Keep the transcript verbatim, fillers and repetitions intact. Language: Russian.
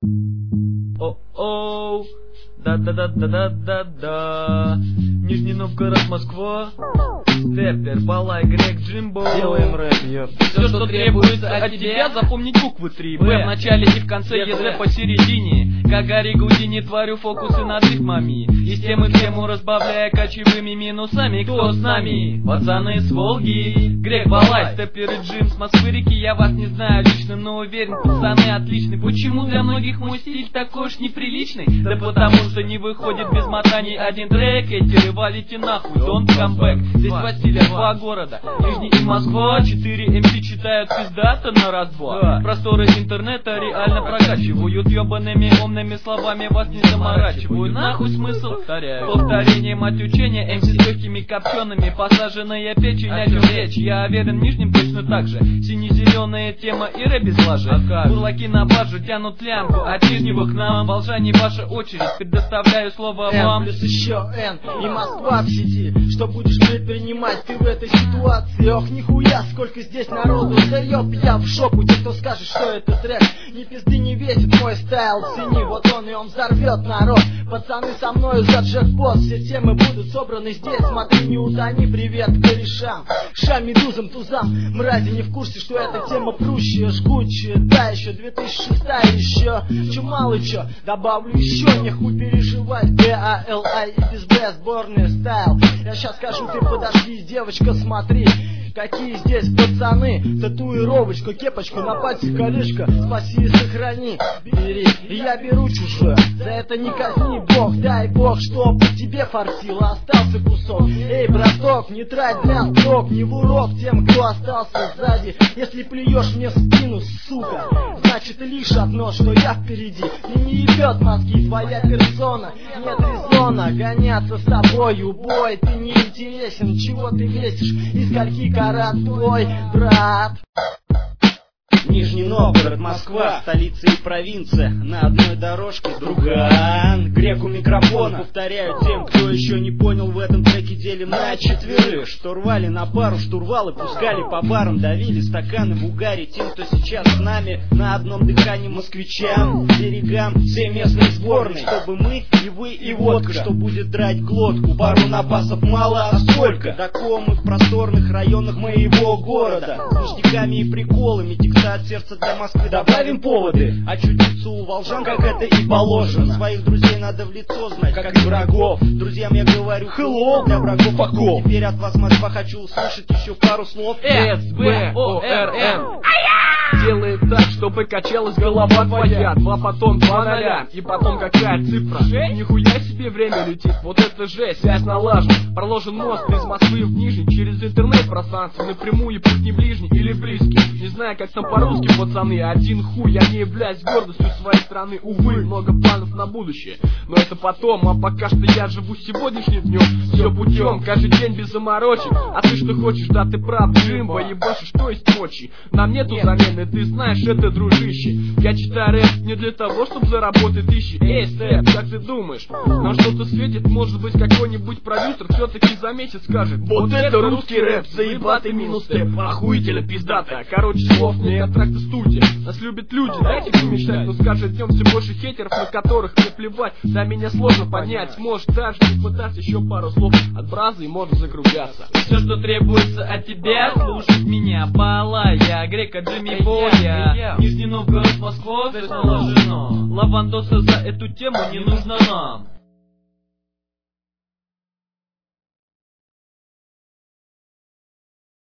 О-оу, да-да-да-да-да-да-да. Нижний Новгород, Москва. Степпер, Балай, Грек, Джимбо. Делаем рэп, ёп. Все, что требуется от тебя, запомнить буквы три. Б в начале и в конце, Е посередине. Как Гарри Гудини, творю фокусы над рифмами. Из темы в тему разбавляя кочевыми минусами. Кто с нами? Пацаны с Волги. Грек, Балай, Степпер и Джим с Москвы реки. Я вас не знаю лично, но уверен, пацаны отличны. Почему для многих мой стиль такой уж неприличный? Да потому что не выходит без мотаний один трек. Эти валите нахуй, don't come back. Здесь два стиля, два города, Нижний и Москва. Четыре эм си читают пиздато на разбор. Просторы интернета реально прокачивают. Ёбаными умными словами вас не заморачивают. Нахуй смысл? Повторяю. Повторение, мать учения. эм си с легкими копчеными. Посаженная печень, о чем речь? Я уверен, в Нижнем точно так же. Сине-зеленая тема и рэп без лажи. Бурлаки на баржу тянут лямку. От Нижнего к нам, волжане, ваша очередь. Предоставляю слово вам. Н плюс еще Н и Москва в сети. Что будешь предпринимать ты в этой ситуации? Ох, нихуя, сколько здесь народу. Да ёб, я в шоку. Те, кто скажет, что это трек, ни пизды не весит мой стайл. Цени, вот он и он взорвет народ. Пацаны со мною за джекпот. Все темы будут собраны здесь. Смотри, не утони, привет корешам, шам, медузам, тузам. Мрази не в курсе, что эта тема прущая, жгучая. Да, еще две тысячи шестая, еще чё мало чё. Добавлю еще, не хуй переживать. Б А Л А и без Б, сборная стайл. Я щас скажу, ты подожди, девочка, смотри. Какие здесь пацаны, татуировочка, кепочка на пальце, колечко. Спаси и сохрани, бери, и я беру чужое. За это не казни, бог, дай бог, чтоб тебе фартило, остался кусок. Эй, браток, не трать дрянь, трог, не в урок тем, кто остался сзади. Если плюешь мне в спину, сука, значит лишь одно, что я впереди. И не ебет мозги твоя персона. Нет резона гоняться с тобой, убой. Ты не интересен, чего ты весишь, и скольки карат твой брат. Нижний Новгород, Москва, столица и провинция. На одной дорожке друган. Грек у микрофона. Повторяю тем, кто еще не понял, в этом треке делим на четверых. Что рвали на пару штурвалы, пускали по барам, давили стаканы в угаре. Тем, кто сейчас с нами на одном дыхании, москвичам, берегам всей местной сборной. Чтобы мы и вы и водка, что будет драть глотку. Пару напасов мало, а сколько? До комы в просторных районах моего города. С ништяками и приколами, текста от сердца для Москвы. Добавим поводы, очутиться у волжан, как это и положено. Своих друзей надо в лицо знать, как и врагов. Друзьям я говорю hello, для врагов окоп. Теперь от вас, Москва, хочу услышать еще пару слов. С, Б, О, Р, Н. Делает так, чтобы качалась голова твоя. Два потом два ноля, и потом какая цифра? Нихуя себе время летит, вот это жесть. Связь налажена, проложен мост из Москвы в Нижний. Через интернет-пространство напрямую, путь не ближний или близкий. Не знаю, как там по-русски, пацаны. Один хуй, я не являюсь гордостью своей страны. Увы, много планов на будущее, но это потом. А пока что я живу сегодняшним днем. Все путем, каждый день без заморочек. А ты что хочешь, да ты прав, Джимбо. Ебашишь, что есть мочи. Нам нету замены, ты знаешь это, дружище. Я читаю рэп не для того, чтобы заработать тысячи. Эй, Степ, как ты думаешь, нам что-то светит? Может быть, какой-нибудь продюсер все-таки заметит, скажет: вот это русский рэп, заебатый минус Степ. Охуительно пиздатая, короче слов не контракты студия. Нас любят люди, дайте им мечтать. Но с каждым днем все больше хейтеров, на которых мне плевать. До меня сложно понять, может даже не пытаться еще пару слов от браза, и можно закругляться. Все, что требуется от тебя, слушать меня. Балай, я Грека, Джимми Боя. Нижний Новгород, Москва, здесь наложено. Лавандоса за эту тему не нужно нам.